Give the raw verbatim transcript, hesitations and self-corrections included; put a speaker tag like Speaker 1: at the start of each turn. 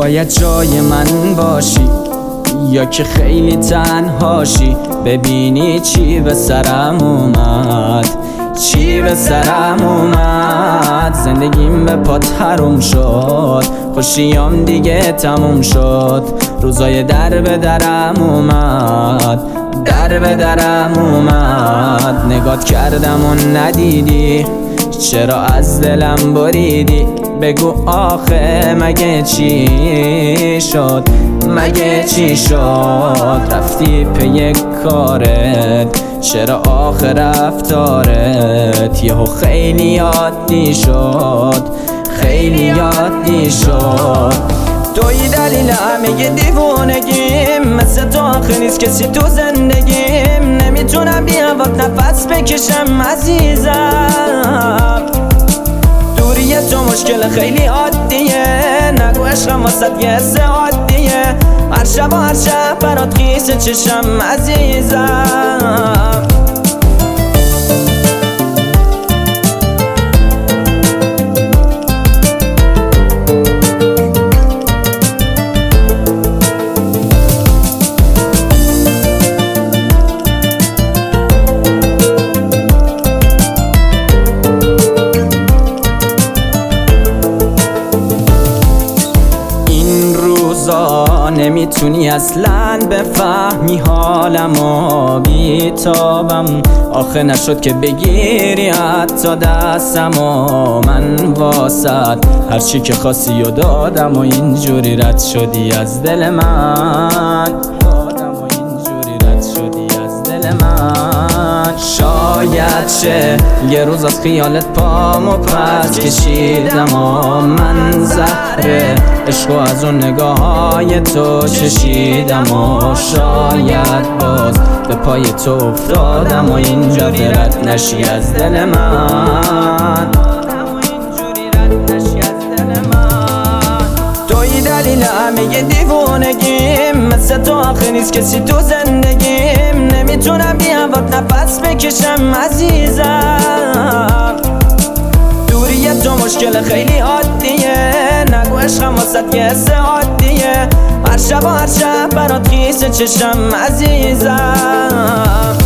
Speaker 1: شاید جای من باشی یا که خیلی تنهاشی، ببینی چی به سرم اومد، چی به سرم اومد. زندگیم به پات حروم شد، خوشیام دیگه تموم شد. روزای در به درم اومد، در به درم اومد. نگات کردم و ندیدی، چرا از دلم بریدی؟ بگو آخه مگه چی شد، مگه چی شد؟ رفتی پی کارت، چرا آخه رفتارت یهو خیلی عادی شد، خیلی عادی شد. توی دلیل همه دیوونگیم، مثل تو آخه نیست کسی تو زندگیم. نمیتونم بی هوات نفس بکشم عزیزم، دوری تو مشکل خیلی عادیه. نگو عشقم واسد یه حس عادیه، هر شب و هر شب برات خیس چشم عزیزم. نمیتونی اصلاً بفهمی حالمو، بیتابم آخه نشد که بگیری حتی دستمو. من واسد هرچی که خواستی و دادم و اینجوری رد شدی از دل من، دادم و اینجوری رد شدی از دل من. شاید شه یه روز از خیالت پامو پس کشیدم و من زهره عشقو از اون نگاه های تو چشیدم و شاید باز به پای تو افتادم و اینجا رد نشی از دل من، توی دلیل همه دیوونگیم. مثل تو آخه نیست کسی تو زندگیم. نمیتونم بی هوات نفس بکشم عزیزم، دوری تو مشکل خیلی عادیه. نگو عشقم واسد یه حس عادیه، هر شب و هر شب برات خیس چشم عزیزم.